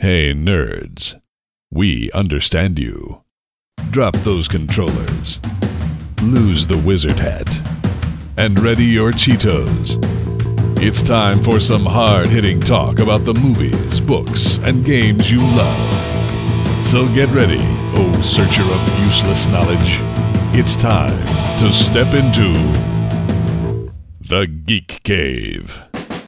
Hey, nerds. We understand you. Drop those controllers. Lose the wizard hat. And ready your Cheetos. It's time for some hard-hitting talk about the movies, books, and games you love. So get ready, oh searcher of useless knowledge. It's time to step into the Geek Cave.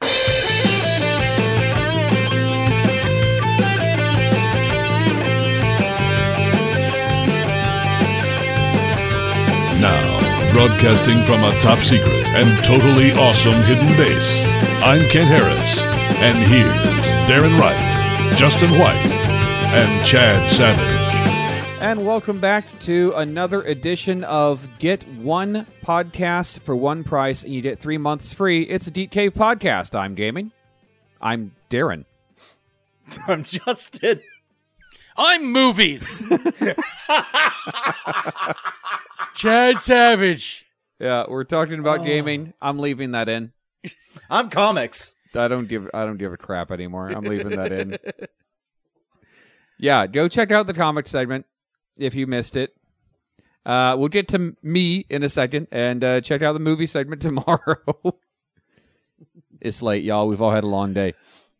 Now, broadcasting from a top secret and totally awesome hidden base, I'm Kent Harris, and here's Darren Wright, Justin White, and Chad Savage. And welcome back to another edition of Get One Podcast for One Price, and you get 3 months free. It's a Geek Cave podcast. I'm Gaming. I'm Darren. I'm Justin. I'm Movies. Chad Savage. Yeah, we're talking about gaming. I'm leaving that in. I'm Comics. I don't give a crap anymore. I'm leaving that in. Yeah, go check out the comic segment if you missed it. We'll get to me in a second, and check out the movie segment tomorrow. It's late, y'all. We've all had a long day.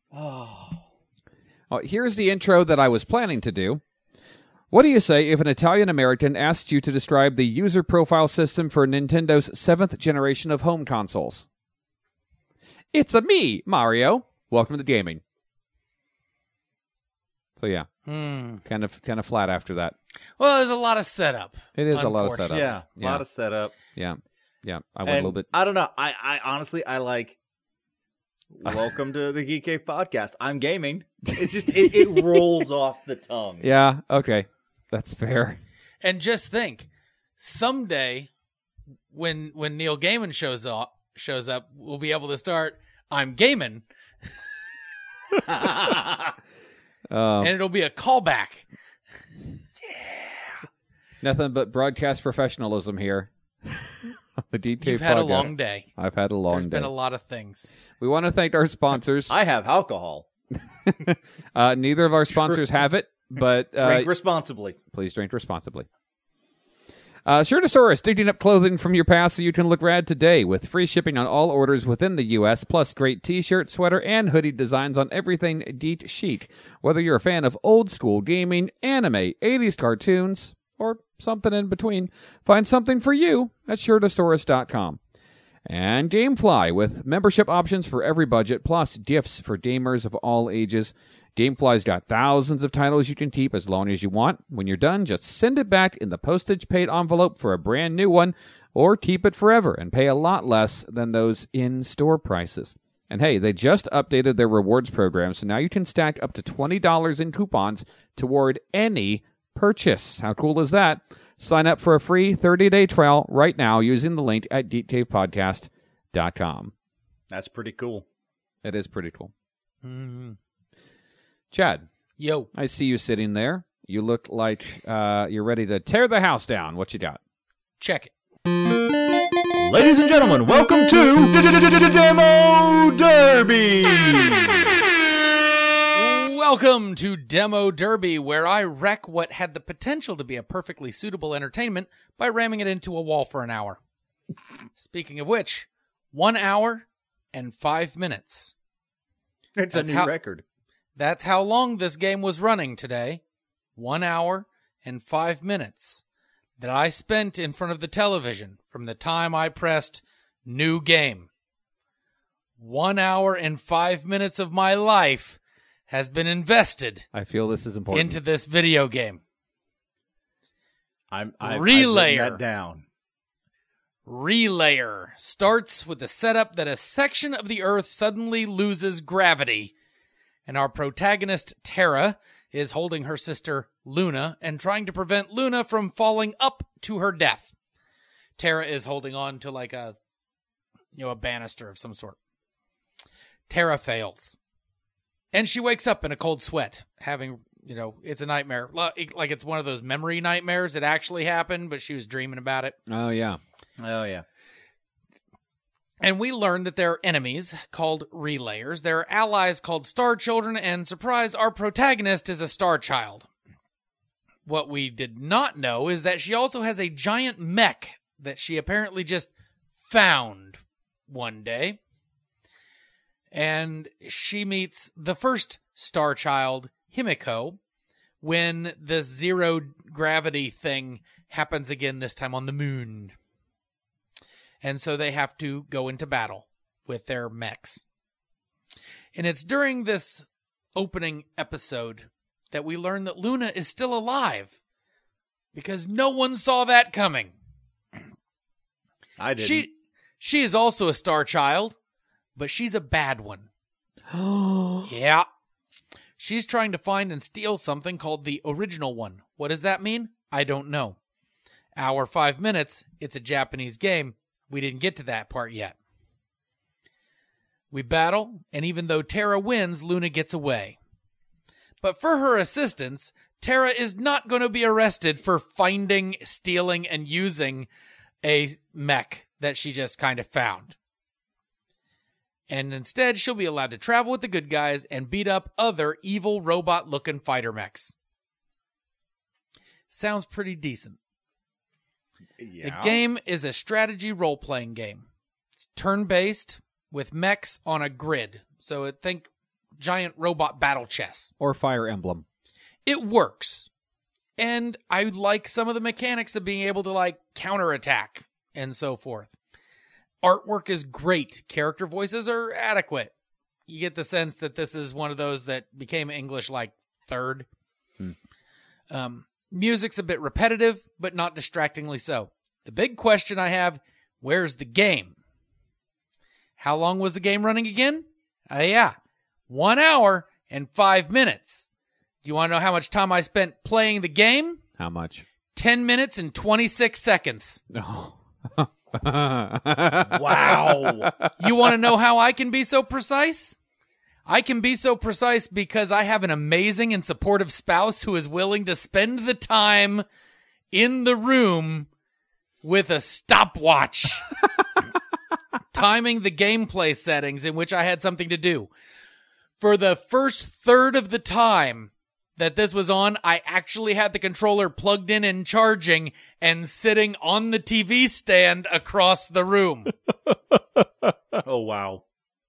Here's the intro that I was planning to do. What do you say if an Italian-American asked you to describe the user profile system for Nintendo's 7th generation of home consoles? It's a me, Mario. Welcome to gaming. So yeah, kind of flat after that. Well, there's a lot of setup. It is a lot of setup. Yeah, a lot of setup. Yeah. I went a little bit. I don't know. I honestly, I like. Welcome to the Geek Cave podcast. I'm Gaming. It's just it rolls off the tongue. Yeah. Okay, that's fair. And just think, someday when Neil Gaiman shows up, we'll be able to start. I'm Gaming, and it'll be a callback. Nothing but broadcast professionalism here. The Geek Cave You've had podcast. a long day. I've had a long day. There's been a lot of things. We want to thank our sponsors. I have alcohol. Neither of our sponsors have it, but Drink responsibly. Please drink responsibly. Shirtosaurus, digging up clothing from your past so you can look rad today, with free shipping on all orders within the U.S., plus great t-shirt, sweater, and hoodie designs on everything geek chic. Whether you're a fan of old school gaming, anime, 80s cartoons, or something in between, find something for you at Shirtosaurus.com. And Gamefly, with membership options for every budget, plus gifts for gamers of all ages. Gamefly's got thousands of titles you can keep as long as you want. When you're done, just send it back in the postage-paid envelope for a brand new one, or keep it forever and pay a lot less than those in-store prices. And hey, they just updated their rewards program, so now you can stack up to $20 in coupons toward any purchase. How cool is that? Sign up for a free 30-day trial right now using the link at geekcavepodcast.com. That's pretty cool. It is pretty cool. Mm-hmm. Chad. Yo. I see you sitting there. You look like you're ready to tear the house down. What you got? Check it. Ladies and gentlemen, welcome to Demo Derby. Welcome to Demo Derby, where I wreck what had the potential to be a perfectly suitable entertainment by ramming it into a wall for an hour. Speaking of which, 1 hour and 5 minutes. It's a new record. That's how long this game was running today. 1 hour and 5 minutes that I spent in front of the television from the time I pressed new game. 1 hour and 5 minutes of my life has been invested. I feel this is important. Into this video game. I've Relayer. written that down. Relayer starts with the setup that a section of the Earth suddenly loses gravity, and our protagonist, Terra, is holding her sister, Luna, and trying to prevent Luna from falling up to her death. Terra is holding on to like a banister of some sort. Terra fails. And she wakes up in a cold sweat, having, it's a nightmare. Like it's one of those memory nightmares that actually happened, but she was dreaming about it. Oh, yeah. Oh, yeah. And we learn that there are enemies called Relayers, there are allies called Star Children, and surprise, our protagonist is a Star Child. What we did not know is that she also has a giant mech that she apparently just found one day. And she meets the first Star Child, Himiko, when the zero gravity thing happens again, this time on the moon. And so they have to go into battle with their mechs. And it's during this opening episode that we learn that Luna is still alive, because no one saw that coming. I didn't. She is also a Star Child, but she's a bad one. Yeah. She's trying to find and steal something called the Original One. What does that mean? I don't know. Hour 5 minutes, it's a Japanese game. We didn't get to that part yet. We battle, and even though Terra wins, Luna gets away. But for her assistance, Terra is not going to be arrested for finding, stealing, and using a mech that she just kind of found. And instead, she'll be allowed to travel with the good guys and beat up other evil robot-looking fighter mechs. Sounds pretty decent. Yeah. The game is a strategy role-playing game. It's turn-based with mechs on a grid. So think giant robot battle chess. Or Fire Emblem. It works. And I like some of the mechanics of being able to counterattack and so forth. Artwork is great. Character voices are adequate. You get the sense that this is one of those that became English third. Music's a bit repetitive, but not distractingly so. The big question I have, where's the game? How long was the game running again? 1 hour and 5 minutes. Do you want to know how much time I spent playing the game? How much? 10 minutes and 26 seconds. No. Wow. You want to know how I can be so precise? I can be so precise because I have an amazing and supportive spouse who is willing to spend the time in the room with a stopwatch, timing the gameplay settings in which I had something to do. For the first third of the time that this was on, I actually had the controller plugged in and charging and sitting on the TV stand across the room. Oh, wow.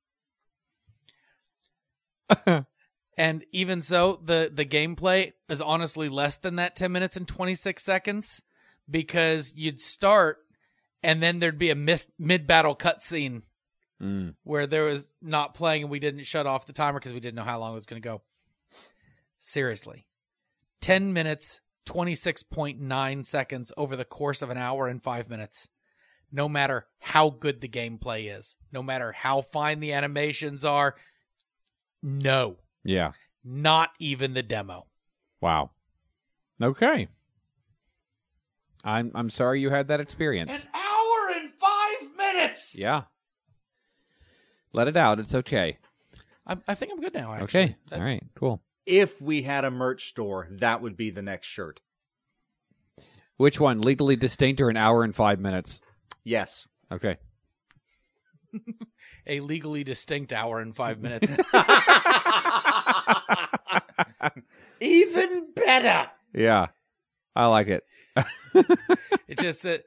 And even so, the gameplay is honestly less than that 10 minutes and 26 seconds, because you'd start and then there'd be a mid-battle cutscene where there was not playing and we didn't shut off the timer because we didn't know how long it was going to go. Seriously. 10 minutes, 26.9 seconds over the course of an hour and 5 minutes. No matter how good the gameplay is, no matter how fine the animations are, no. Yeah. Not even the demo. Wow. Okay. I'm sorry you had that experience. An hour and 5 minutes! Yeah. Let it out. It's okay. I think I'm good now, actually. Okay. All right. Cool. If we had a merch store, that would be the next shirt. Which one? Legally distinct or an hour and 5 minutes? Yes. Okay. A legally distinct hour and 5 minutes. Even better. Yeah. I like it. It just said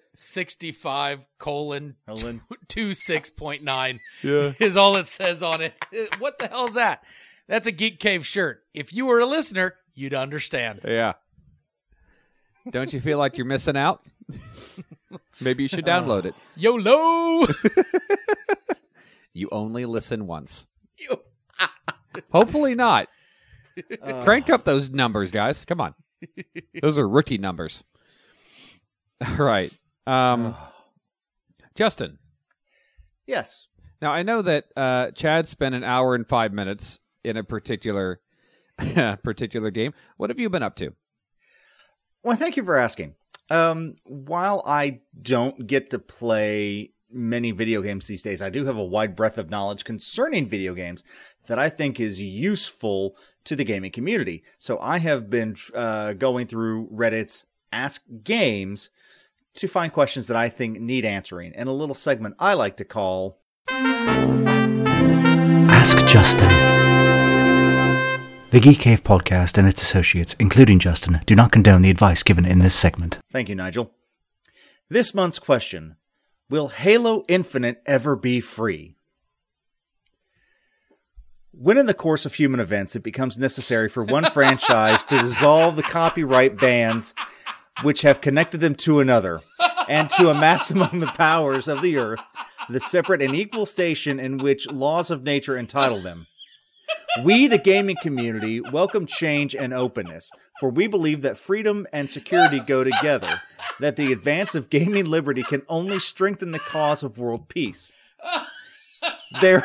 65:26.9 Yeah. is all it says on it. What the hell is that? That's a Geek Cave shirt. If you were a listener, you'd understand. Yeah. Don't you feel like you're missing out? Maybe you should download it. YOLO! You only listen once. Hopefully not. Crank up those numbers, guys. Come on. Those are rookie numbers. All right. Justin. Yes. Now, I know that Chad spent an hour and 5 minutes in a particular game. What have you been up to? Well, thank you for asking. While I don't get to play many video games these days, I do have a wide breadth of knowledge concerning video games that I think is useful to the gaming community. So I have been going through Reddit's Ask Games to find questions that I think need answering, and a little segment I like to call Ask Justin. The Geek Cave podcast and its associates, including Justin, do not condone the advice given in this segment. Thank you, Nigel. This month's question: will Halo Infinite ever be free? When in the course of human events it becomes necessary for one franchise to dissolve the copyright bands which have connected them to another, and to amass among the powers of the earth the separate and equal station in which laws of nature entitle them, we, the gaming community, welcome change and openness, for we believe that freedom and security go together, that the advance of gaming liberty can only strengthen the cause of world peace. There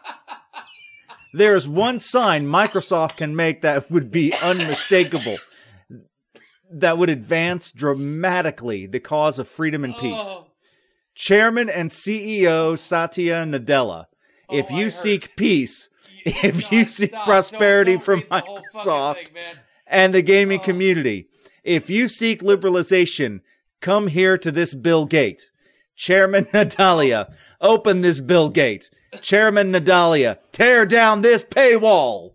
is one sign Microsoft can make that would be unmistakable, that would advance dramatically the cause of freedom and peace. Chairman and CEO Satya Nadella, if you seek peace, if you seek prosperity from Microsoft and the gaming community, if you seek liberalization, come here to this Bill Gate. Chairman Nadalia, open this Bill Gate. Chairman Nadalia, tear down this paywall.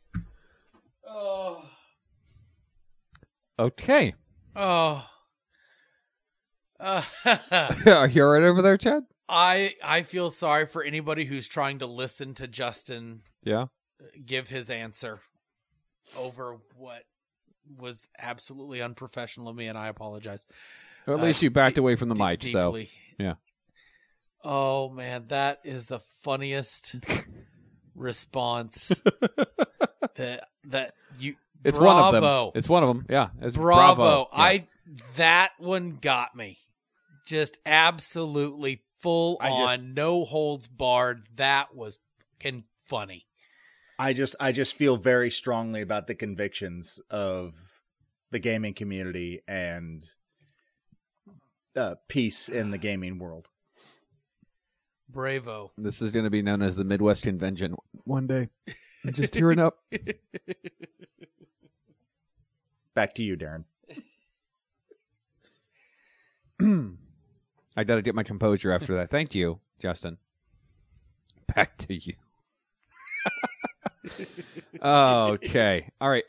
Okay. Oh. You all right over there, Chad? I feel sorry for anybody who's trying to listen to Justin Yeah. give his answer over what was absolutely unprofessional of me, and I apologize. Or at least you backed away from the mic, deeply. so yeah. Oh man, that is the funniest response that you. It's bravo. one of them. It's one of them. Yeah. It's Bravo. Yeah. That one got me. Just absolutely full on, no holds barred. That was fucking funny. I just feel very strongly about the convictions of the gaming community and peace in the gaming world. Bravo. This is going to be known as the Midwest Convention one day. I'm just tearing up. Back to you, Darren. I got to get my composure after that. Thank you, Justin. Back to you. Okay. All right.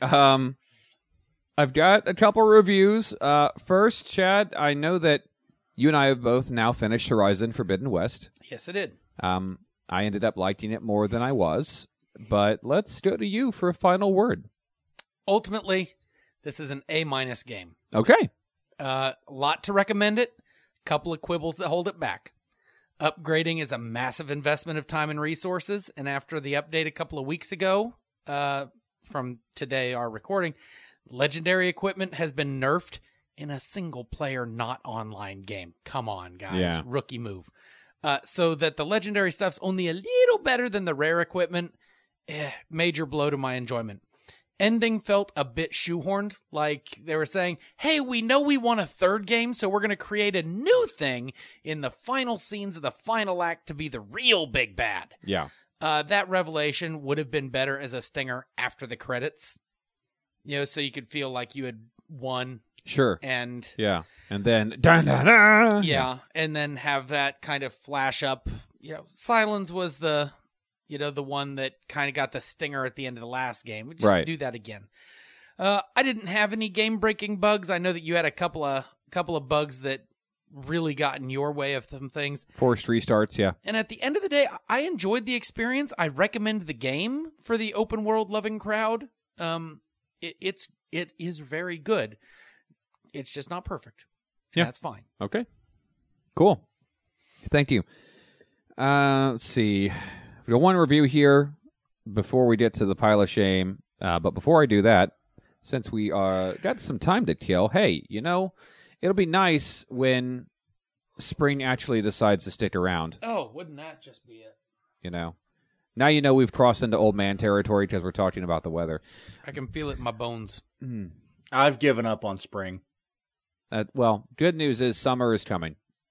I've got a couple reviews. First, Chad, I know that you and I have both now finished Horizon Forbidden West. Yes, I did. I ended up liking it more than I was, but let's go to you for a final word. Ultimately, this is an A- game. Okay. Lot to recommend it. Couple of quibbles that hold it back. Upgrading is a massive investment of time and resources, and after the update a couple of weeks ago, from today, our recording, legendary equipment has been nerfed in a single-player, not online game. Come on, guys. Yeah. Rookie move. So that the legendary stuff's only a little better than the rare equipment, major blow to my enjoyment. Ending felt a bit shoehorned, like they were saying, hey, we know we want a third game, so we're going to create a new thing in the final scenes of the final act to be the real big bad. Yeah. That revelation would have been better as a stinger after the credits, so you could feel like you had won. Sure. And yeah. And then, da-da-da. Yeah, and then have that kind of flash up. Silence was the one that kind of got the stinger at the end of the last game. We just do that again. I didn't have any game-breaking bugs. I know that you had a couple of bugs that really got in your way of some things. Forced restarts, yeah. And at the end of the day, I enjoyed the experience. I recommend the game for the open world loving crowd. It is very good. It's just not perfect. And that's fine. Okay. Cool. Thank you. Let's see. We got one review here before we get to the pile of shame. But before I do that, since we got some time to kill, hey, it'll be nice when spring actually decides to stick around. Oh, wouldn't that just be it? Now we've crossed into old man territory because we're talking about the weather. I can feel it in my bones. I've given up on spring. Well, good news is summer is coming.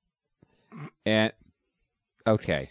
And, okay.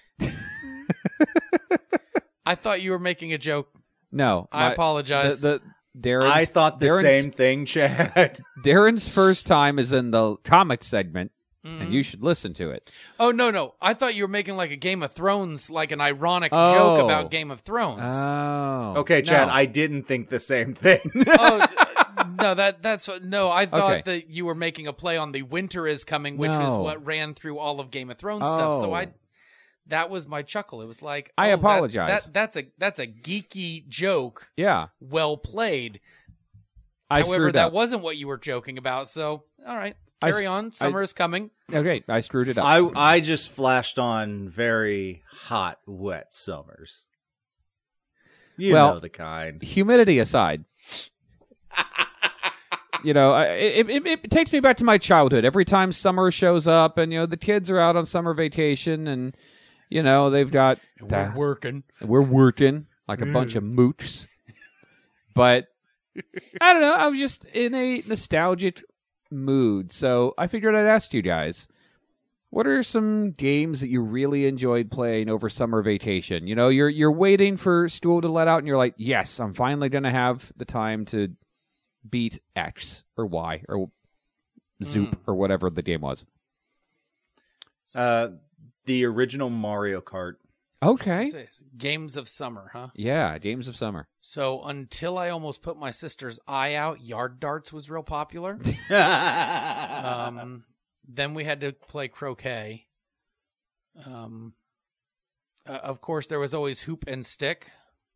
I thought you were making a joke. No. I apologize. I thought the same thing, Chad. Darren's first time is in the comic segment. and you should listen to it. Oh, no. I thought you were making like a Game of Thrones, like an ironic joke about Game of Thrones. Oh. Okay, Chad, No. I didn't think the same thing. Oh, no, that's no. I thought Okay. that you were making a play on the Winter is Coming, which is No. what ran through all of Game of Thrones stuff. So Oh. that was my chuckle. It was like, I oh, apologize. That's a geeky joke. Yeah. Well played. I However, screwed that up. wasn't what you were joking about. So, all right, I carry s- on. Summer is coming. Okay, I screwed it up. I just flashed on very hot, wet summers. You Well- know the kind. Humidity aside, it takes me back to my childhood. Every time summer shows up, and the kids are out on summer vacation, and they've got We're working. we're working like a bunch of mooks. But I don't know. I was just in a nostalgic mood, so I figured I'd ask you guys. What are some games that you really enjoyed playing over summer vacation? You're waiting for school to let out, and you're like, yes, I'm finally going to have the time to beat X or Y or Zoop or whatever the game was. The original Mario Kart. Okay. Games of summer, huh? Yeah, games of summer. So until I almost put my sister's eye out, yard darts was real popular. Then we had to play croquet. Of course, there was always hoop and stick.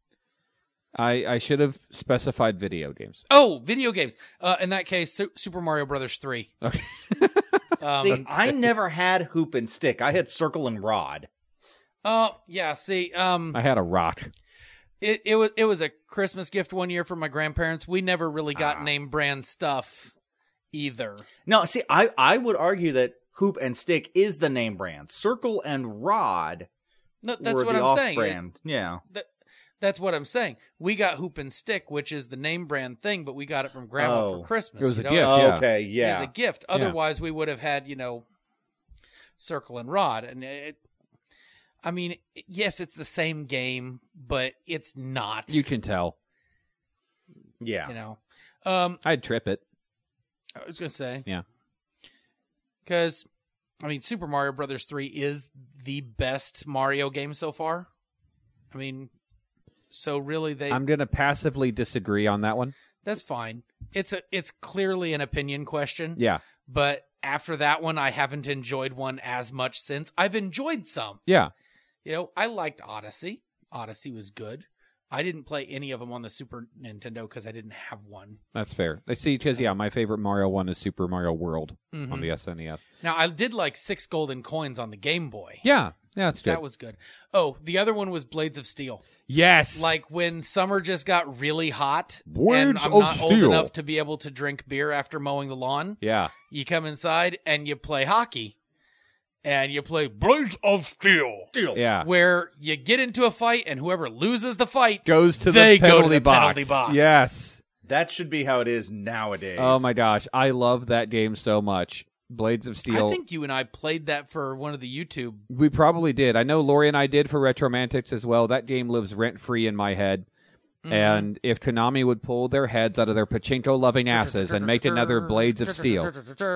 I should have specified video games. Oh, video games. In that case, Super Mario Brothers 3. Okay. See, I never had hoop and stick. I had circle and rod. Yeah. See, I had a rock. it was a Christmas gift one year from my grandparents. We never really got name brand stuff either. No, see, I would argue that hoop and stick is the name brand. Circle and rod No, that's were what the I'm saying. off-brand. Yeah. That's what I'm saying. We got hoop and stick, which is the name brand thing, but we got it from grandma Oh. for Christmas. It was a you know? gift. Yeah. Okay, It yeah. was a gift. Otherwise, we would have had, circle and rod. And yes, it's the same game, but it's not. You can tell. Yeah. I'd trip it. I was going to say. Yeah. Because, Super Mario Brothers 3 is the best Mario game so far. So really I'm going to passively disagree on that one. that's fine. It's clearly an opinion question. Yeah. But after that one, I haven't enjoyed one as much since. I've enjoyed some. Yeah. I liked Odyssey. Odyssey was good. I didn't play any of them on the Super Nintendo because I didn't have one. That's fair. I see, because, my favorite Mario one is Super Mario World on the SNES. Now, I did like 6 golden coins on the Game Boy. Yeah. Yeah, that's good. That was good. Oh, the other one was Blades of Steel. Yes. Like when summer just got really hot and Blades I'm of not old Steel. enough to be able to drink beer after mowing the lawn. Yeah. You come inside and you play hockey. And you play Blades of Steel. Yeah. Where you get into a fight and whoever loses the fight Goes to they the go to penalty the box. penalty box. Yes. That should be how it is nowadays. Oh my gosh. I love that game so much. Blades of Steel. I think you and I played that for one of the YouTube. We probably did. I know Lori and I did for Retromantics as well. That game lives rent-free in my head. And if Konami would pull their heads out of their pachinko-loving asses and make another Blades of Steel.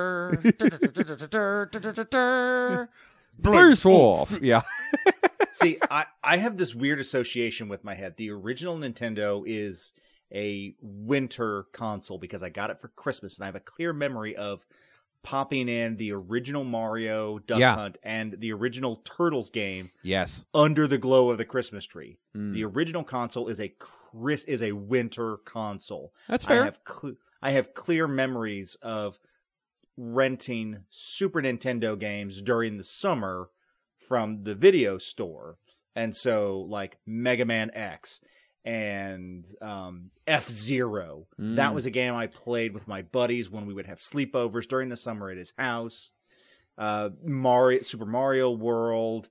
Face off! Yeah. See, I have this weird association with my head. The original Nintendo is a winter console because I got it for Christmas, and I have a clear memory of popping in the original Mario Duck Yeah. Hunt and the original Turtles game Yes. under the glow of the Christmas tree. The original console is a winter console. That's fair. I have clear memories of renting Super Nintendo games during the summer from the video store. And so like Mega Man X and F-Zero. That was a game I played with my buddies when we would have sleepovers during the summer at his house. Super Mario World,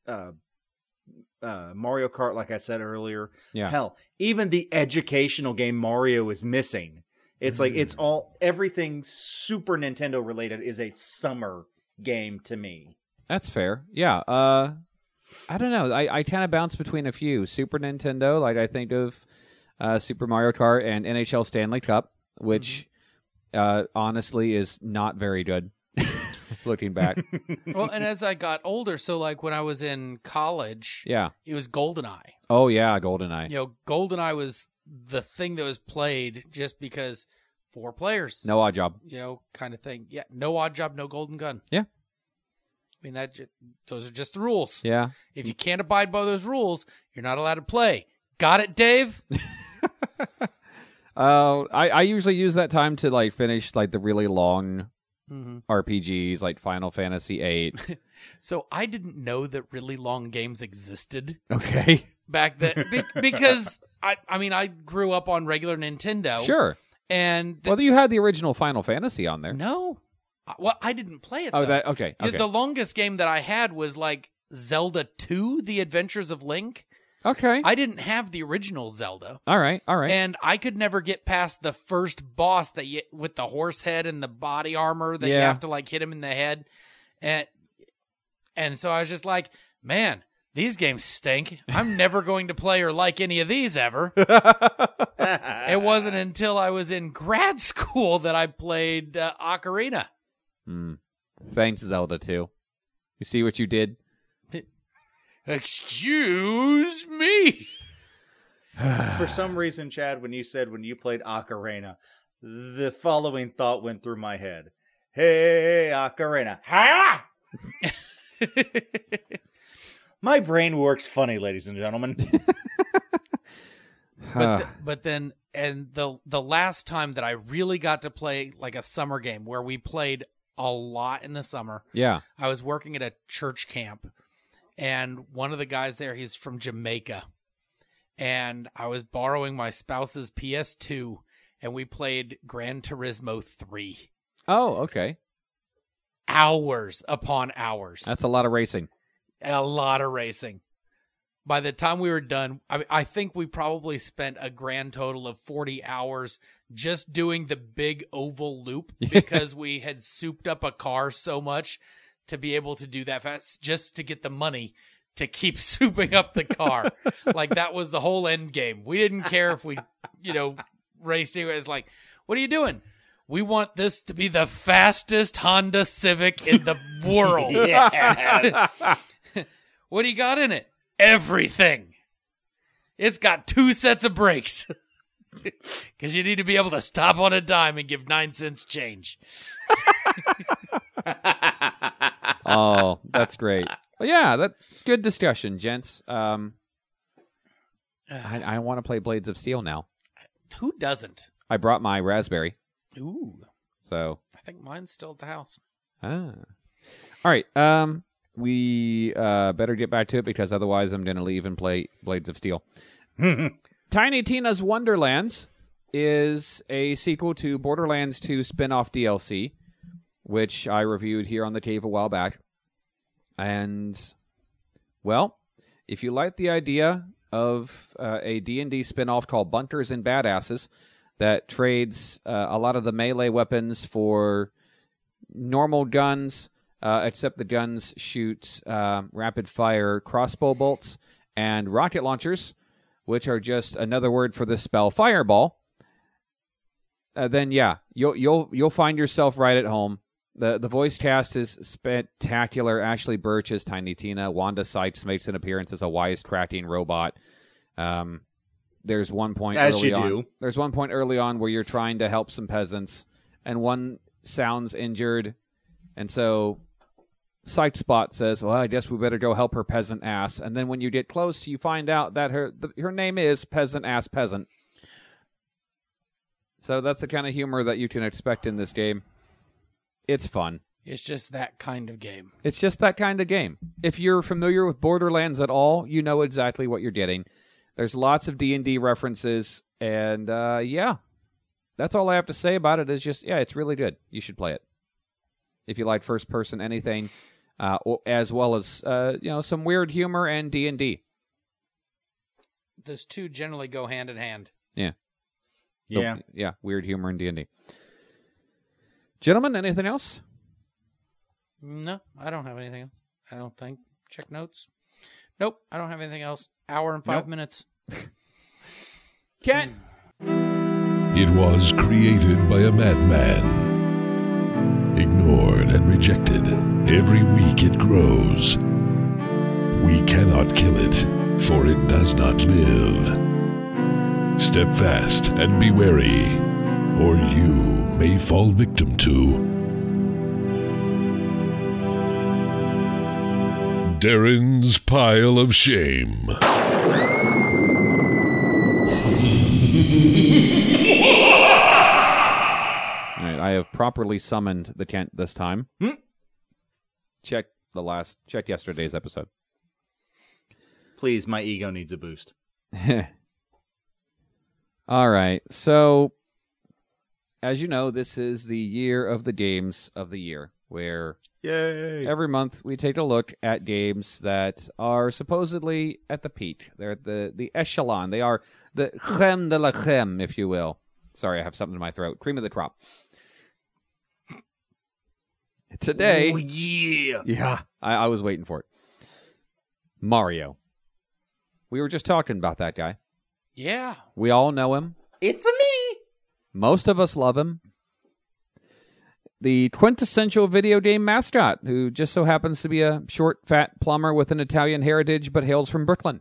Mario Kart, like I said earlier. Yeah. Hell, even the educational game Mario is missing. It's like everything Super Nintendo related is a summer game to me. That's fair. Yeah. I don't know. I kind of bounce between a few. Super Nintendo, like I think of Super Mario Kart and NHL Stanley Cup, which honestly is not very good. looking back. Well, and as I got older, so like when I was in college, Yeah. it was GoldenEye. Oh, yeah, GoldenEye. You know, GoldenEye was the thing that was played just because 4 players, No Odd Job. you know, kind of thing. Yeah, no Odd Job, no Golden Gun. Yeah. I mean, those are just the rules. Yeah. If you can't abide by those rules, you're not allowed to play. Got it, Dave? I usually use that time to like finish like the really long RPGs like Final Fantasy VIII. So I didn't know that really long games existed Okay. back then because I mean, I grew up on regular Nintendo. Sure. And Well, you had the original Final Fantasy on there. no. Well, I didn't play it, Oh, though. that okay. Okay. The longest game that I had was like Zelda 2, The Adventures of Link. Okay. I didn't have the original Zelda. All right. All right. And I could never get past the first boss that with the horse head and the body armor that you have to like hit him in the head. And so I was just like, man, these games stink. I'm never going to play or like any of these ever. It wasn't until I was in grad school that I played Ocarina. Thanks, Zelda 2. You see what you did? Excuse me. For some reason, Chad, when you played Ocarina, the following thought went through my head. Hey, Ocarina. Ha! My brain works funny, ladies and gentlemen. But then, and the last time that I really got to play like a summer game where we played a lot in the summer, Yeah. I was working at a church camp, and one of the guys there, he's from Jamaica, and I was borrowing my spouse's PS2, and we played Gran Turismo 3. Oh, okay. Hours upon hours. That's a lot of racing. A lot of racing. By the time we were done, I think we probably spent a grand total of 40 hours just doing the big oval loop because we had souped up a car so much to be able to do that fast, just to get the money to keep souping up the car. Like, that was the whole end game. We didn't care if we, raced it. It's like, what are you doing? We want this to be the fastest Honda Civic in the world. Yes. What do you got in it? Everything. It's got 2 sets of brakes. Because you need to be able to stop on a dime and give 9 cents change. Oh, that's great. Well, yeah, that's good discussion, gents. I want to play Blades of Steel now. Who doesn't? I brought my Raspberry, Ooh. so. I think mine's still at the house. All right. We better get back to it because otherwise I'm going to leave and play Blades of Steel. Tiny Tina's Wonderlands is a sequel to Borderlands 2 spin-off DLC, which I reviewed here on the cave a while back. And, well, if you like the idea of a D&D spin-off called Bunkers and Badasses that trades a lot of the melee weapons for normal guns, except the guns shoot rapid-fire crossbow bolts and rocket launchers, which are just another word for the spell Fireball, then yeah, you'll find yourself right at home. The voice cast is spectacular. Ashley Birch is Tiny Tina. Wanda Sykes makes an appearance as a wisecracking robot. There's one point There's one point early on where you're trying to help some peasants, and one sounds injured, and so Psych Spot says, "Well, I guess we better go help her peasant ass." And then when you get close, you find out that her name is Peasant Ass Peasant. So that's the kind of humor that you can expect in this game. It's fun. It's just that kind of game. It's just that kind of game. If you're familiar with Borderlands at all, you know exactly what you're getting. There's lots of D&D references, and yeah, that's all I have to say about it. Is just, yeah, it's really good. You should play it if you like first-person anything, as well as some weird humor and D&D. Those two generally go hand in hand. Yeah. Yeah. So, yeah, weird humor and D&D. Gentlemen, anything else? No, I don't have anything else. I don't think. Check notes. Nope, I don't have anything else. Hour and 5 minutes. Ken. It was created by a madman ignored and rejected. Every week it grows. We cannot kill it, for it does not live. Step fast and be wary, or you may fall victim to Darren's Pile of Shame. All right, I have properly summoned the Kent this time. Check yesterday's episode. Please, my ego needs a boost. All right, so as you know, this is the year of the games of the year, where Yay! every month we take a look at games that are supposedly at the peak. They're at the echelon. They are the creme de la creme, if you will. Sorry, I have something in my throat. Cream of the crop. Today... Oh, yeah! Yeah, I was waiting for it. Mario. We were just talking about that guy. Yeah. We all know him. It's me! Most of us love him. The quintessential video game mascot, who just so happens to be a short, fat plumber with an Italian heritage but hails from Brooklyn.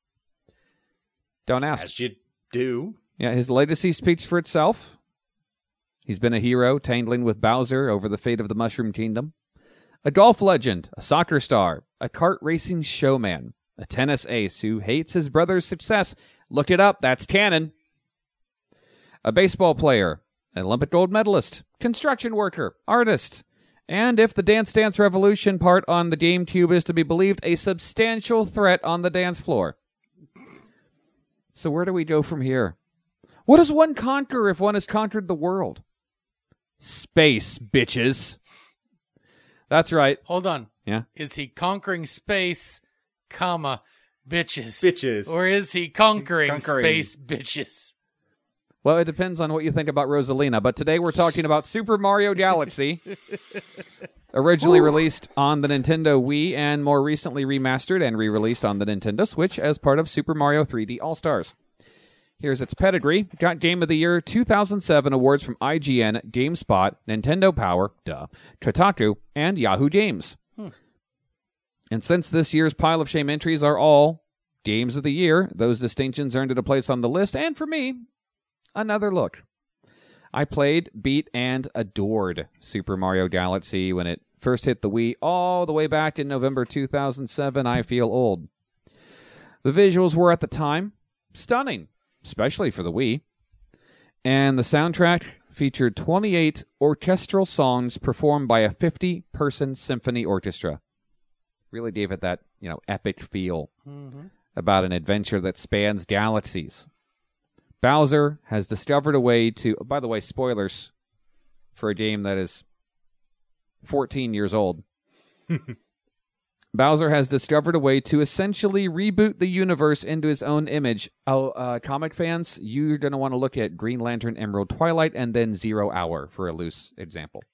Don't ask. As you do. Yeah, his legacy speaks for itself. He's been a hero, tangling with Bowser over the fate of the Mushroom Kingdom. A golf legend, a soccer star, a kart racing showman, a tennis ace who hates his brother's success. Look it up, that's canon. A baseball player, an Olympic gold medalist, construction worker, artist, and if the Dance Dance Revolution part on the GameCube is to be believed, a substantial threat on the dance floor. So where do we go from here? What does one conquer if one has conquered the world? Space, bitches. That's right. Hold on. Yeah. Is he conquering space, comma, bitches? Bitches. Or is he conquering space, bitches? Well, it depends on what you think about Rosalina, but today we're talking about Super Mario Galaxy. Originally released on the Nintendo Wii and more recently remastered and re-released on the Nintendo Switch as part of Super Mario 3D All-Stars. Here's its pedigree. Got Game of the Year 2007 awards from IGN, GameSpot, Nintendo Power, Kotaku, and Yahoo Games. And since this year's Pile of Shame entries are all Games of the Year, those distinctions earned it a place on the list, and for me, another look. I played, beat, and adored Super Mario Galaxy when it first hit the Wii all the way back in November 2007. I feel old. The visuals were at the time stunning, especially for the Wii. And the soundtrack featured 28 orchestral songs performed by a 50-person symphony orchestra. Really gave it that, epic feel about an adventure that spans galaxies. Bowser has discovered a way to... By the way, spoilers for a game that is 14 years old. Bowser has discovered a way to essentially reboot the universe into his own image. Comic fans, you're going to want to look at Green Lantern Emerald Twilight and then 0 Hour for a loose example.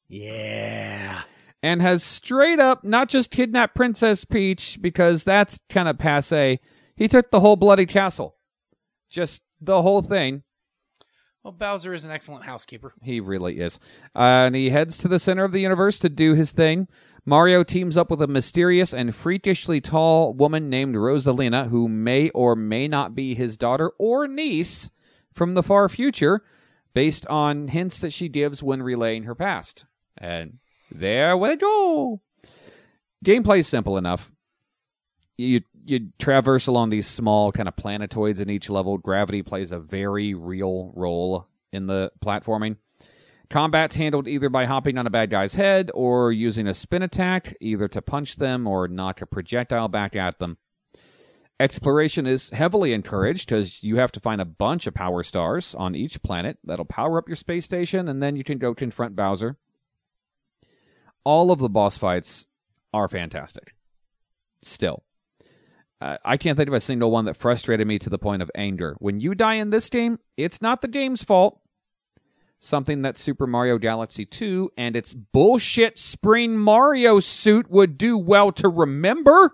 Yeah. And has straight up not just kidnapped Princess Peach, because that's kind of passe. He took the whole bloody castle. Just the whole thing. Well, Bowser is an excellent housekeeper. He really is. And he heads to the center of the universe to do his thing. Mario teams up with a mysterious and freakishly tall woman named Rosalina, who may or may not be his daughter or niece from the far future, based on hints that she gives when relaying her past. And there we go. Gameplay's simple enough. You traverse along these small kind of planetoids in each level. Gravity plays a very real role in the platforming. Combat's handled either by hopping on a bad guy's head or using a spin attack, either to punch them or knock a projectile back at them. Exploration is heavily encouraged because you have to find a bunch of power stars on each planet that'll power up your space station, and then you can go confront Bowser. All of the boss fights are fantastic. Still. I can't think of a single one that frustrated me to the point of anger. When you die in this game, it's not the game's fault. Something that Super Mario Galaxy 2 and its bullshit spring Mario suit would do well to remember.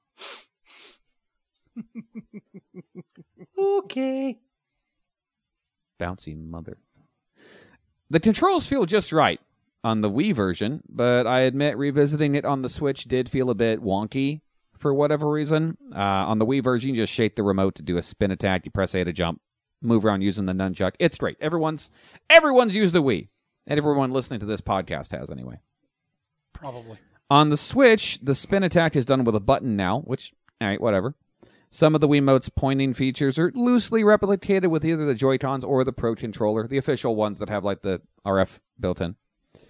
Okay. Bouncy mother. The controls feel just right. on the Wii version, but I admit revisiting it on the Switch did feel a bit wonky for whatever reason. On the Wii version, you just shake the remote to do a spin attack. You press A to jump, move around using the nunchuck. It's great. Everyone's used the Wii, and everyone listening to this podcast has anyway. Probably. On the Switch, the spin attack is done with a button now, which, all right, whatever. Some of the Wiimote's pointing features are loosely replicated with either the Joy-Cons or the Pro Controller, the official ones that have like the RF built in.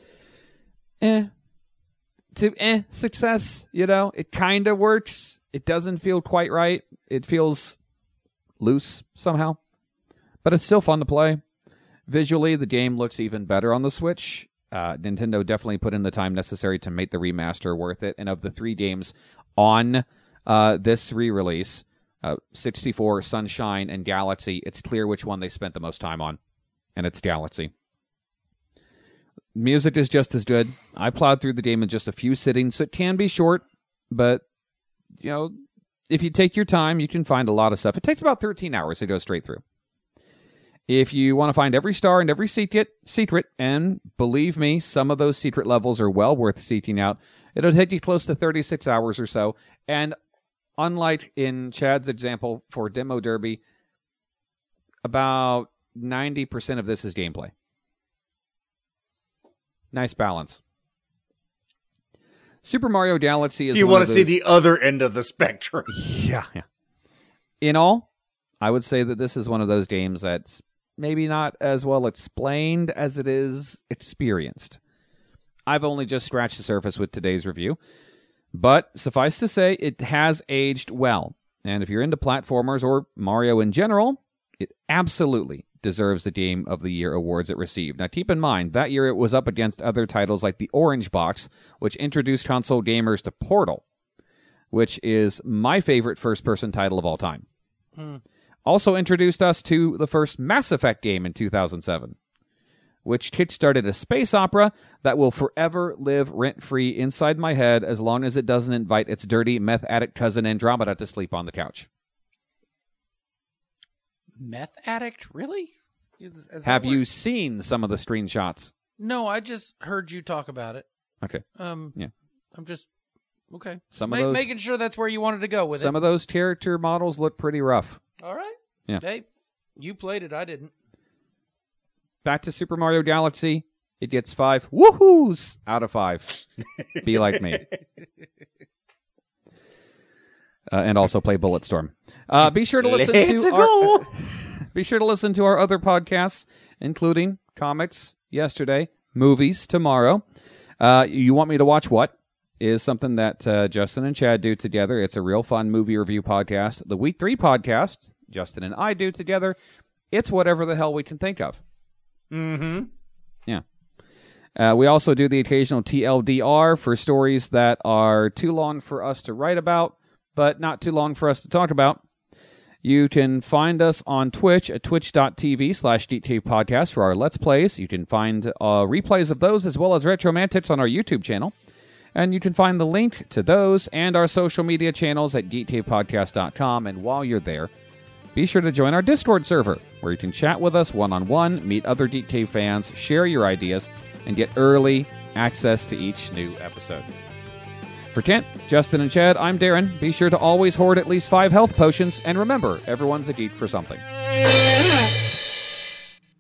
Success, it kind of works. It doesn't feel quite right. It feels loose somehow, but it's still fun to play. Visually, the game looks even better on the Switch. Nintendo definitely put in the time necessary to make the remaster worth it. And of the 3 games on this re-release, 64, Sunshine, and Galaxy, it's clear which one they spent the most time on, and it's Galaxy. Music is just as good. I plowed through the game in just a few sittings, so it can be short, but, if you take your time, you can find a lot of stuff. It takes about 13 hours to go straight through. If you want to find every star and every secret, and believe me, some of those secret levels are well worth seeking out, it'll take you close to 36 hours or so, and unlike in Chad's example for Demo Derby, about 90% of this is gameplay. Nice balance. Super Mario Galaxy is if you want to see the other end of the spectrum. Yeah. In all, I would say that this is one of those games that's maybe not as well explained as it is experienced. I've only just scratched the surface with today's review. But suffice to say, it has aged well. And if you're into platformers or Mario in general, it absolutely deserves the Game of the Year awards it received. Now keep in mind, that year it was up against other titles like the Orange Box, which introduced console gamers to Portal, which is my favorite first-person title of all time. Also introduced us to the first Mass Effect game in 2007. Which kickstarted a space opera that will forever live rent-free inside my head as long as it doesn't invite its dirty meth addict cousin Andromeda to sleep on the couch. Meth addict? Really? Have you seen some of the screenshots? No, I just heard you talk about it. Okay. Yeah. I'm just... Okay. Some of those, making sure that's where you wanted to go with it. Some of those character models look pretty rough. All right. Yeah. Hey, you played it. I didn't. Back to Super Mario Galaxy. It gets 5 woohoos out of 5. Be like me. And also play Bulletstorm. Be sure to listen Be sure to listen to our other podcasts, including Comics Yesterday, Movies Tomorrow. You Want Me to Watch What? Is something that Justin and Chad do together. It's a real fun movie review podcast. The Week 3 podcast, Justin and I do together. It's whatever the hell we can think of. Mm-hmm. Yeah. We also do the occasional TLDR for stories that are too long for us to write about, but not too long for us to talk about. You can find us on Twitch at twitch.tv/GeekTapePodcast for our Let's Plays. You can find replays of those as well as Retromantics on our YouTube channel. And you can find the link to those and our social media channels at GeekTapePodcast.com. And while you're there, be sure to join our Discord server, where you can chat with us one-on-one, meet other Geek Tape fans, share your ideas, and get early access to each new episode. For Kent, Justin, and Chad, I'm Darren. Be sure to always hoard at least 5 health potions, and remember, everyone's a geek for something.